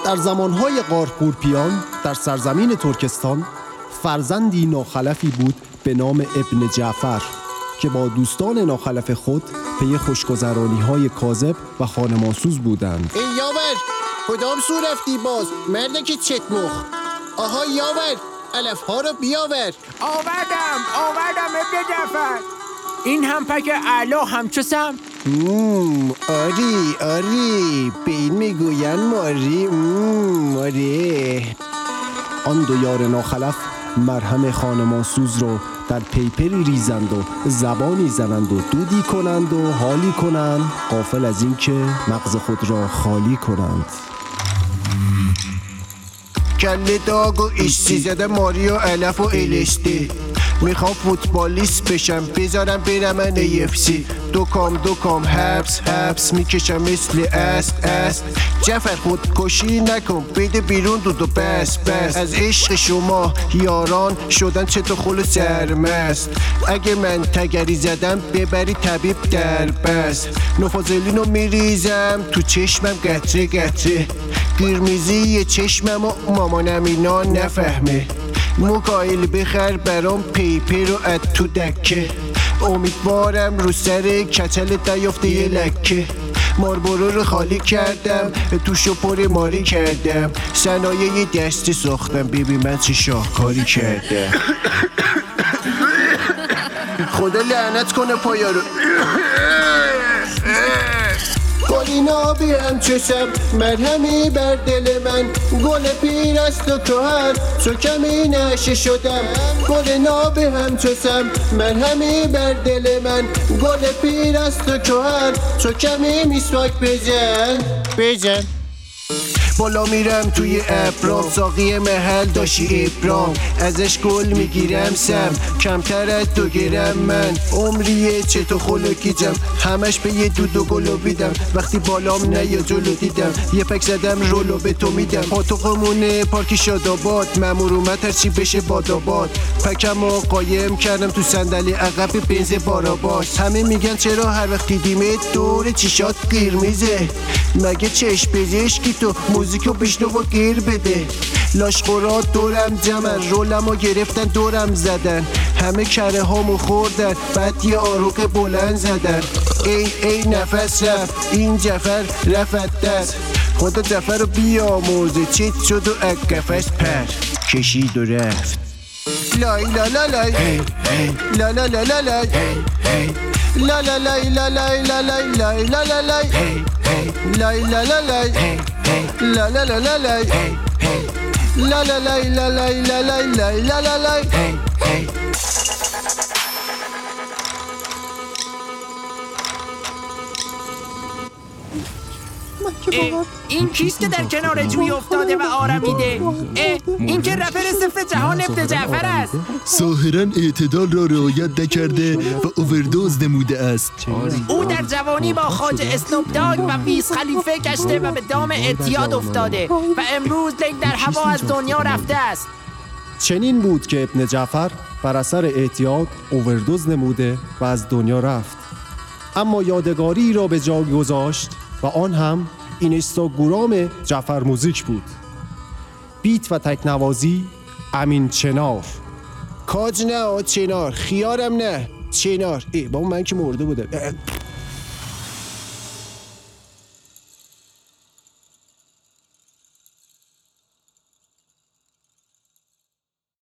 در زمانهای قارقورپیان در سرزمین ترکستان فرزندی ناخلفی بود به نام ابن جعفر که با دوستان ناخلف خود پی خوشگذرانی‌های کاذب و خانمانسوز بودند. ای یاور، کدام سو رفتی باز؟ مردک چتمخ. آها یاور، علف‌ها رو بیاور. آوردم ابن جعفر. این هم پک اعلا همچسم. آری به این میگوین ماری. آری. آن دو یار ناخلف مرهم خانمانسوز رو در پیپری ریزند و زبانی زنند و دودی کنند و حالی کنند، غافل از این که مغز خود را خالی کنند. کله داگ و ایشتی زده ماری و علف و الشتی. میخوام فوتبالیست بشم، بذارم برم NFC. دوکام حبس میکشم مثل است. جعفر خودکشی نکن، بده بیرون دودو بس. از عشق شما یاران شدن چطور خل سرمست. اگه من تگری زدم ببری طبیب در بست. نفازلینو میریزم تو چشمم گتره. گرمیزی چشمم و مامانم اینا نفهمه. موکایل بخر برام پیپر رو اد تو دکه. امیدوارم رو سر کچل دیافته یه لکه. ماربورو رو خالی کردم، توشو پر ماری کردم. صنایع دستی ساختم، ببین من چه شاهکاری کردم. خدا لعنت کنه پایا رو. گلینا بیرم چشم، مرهمی بر دل من. گل پیر است و کهن، چو کمی نشه شدم. گلینا بیرم چشم، مرهمی بر دل من. گل پیر است و کهن، چو کمی میسواک بزن. بالا میرم توی ابرام، ساقی محل داشی ابرام. ازش گل میگیرم سم، کمتر از 2 گرم من. عمریه چطور خلوکیجم، همش به یه دودو گلو بیدم. وقتی بالام نیا جلو دیدم، یه پک زدم رولو به تو میدم. پاتوقمونه پارکی شاداباد، مامور اومد هرچی بشه باداباد. پکم رو قایم کردم تو صندلی عقب بنز باراباس. همه میگن چرا هر وقت دیدیمت دور چیشات قرمزه. مگه چشم پزشکی تو موزیکو بشنو و گیر بده. لاشخورات دورم جمعن، رولمو گرفتن دورم زدن. همه کره هامو خوردن، بعد یه آروغ بلند زدن. ای نفس رفت، این جعفر رفت دست. خدا جعفر رو بیاموزه، چیت شد و اگفش پر کشید و رفت. لای لا لا لای لا لا لا لا لای لا لا لای لا لای لا لای لای لا لا لای لای لا لا لای لا لا لا لا لای لا لا لای لا لای لا لای لای لا لا لای. این کیست که در کنار جوی افتاده و آرمیده؟ این که رپر صفر جهان ابن جعفر است. ظاهراً اعتدال را رعایت نکرده و اووردوز نموده است. او در جوانی با خواجه اسنوپ داگ و ویز خلیفه گشته و به دام اعتیاد افتاده و امروز لیل در هوا از دنیا رفته است. چنین بود که ابن جعفر بر اثر اعتیاد اووردوز نموده و از دنیا رفت. اما یادگاری را به جا گذاشت و آن هم اینستاگرام جعفر موزیک بود. بیت و تکنوازی امین چنار. کاج نه چنار، خیارم نه چنار. بابا من که مرده بودم.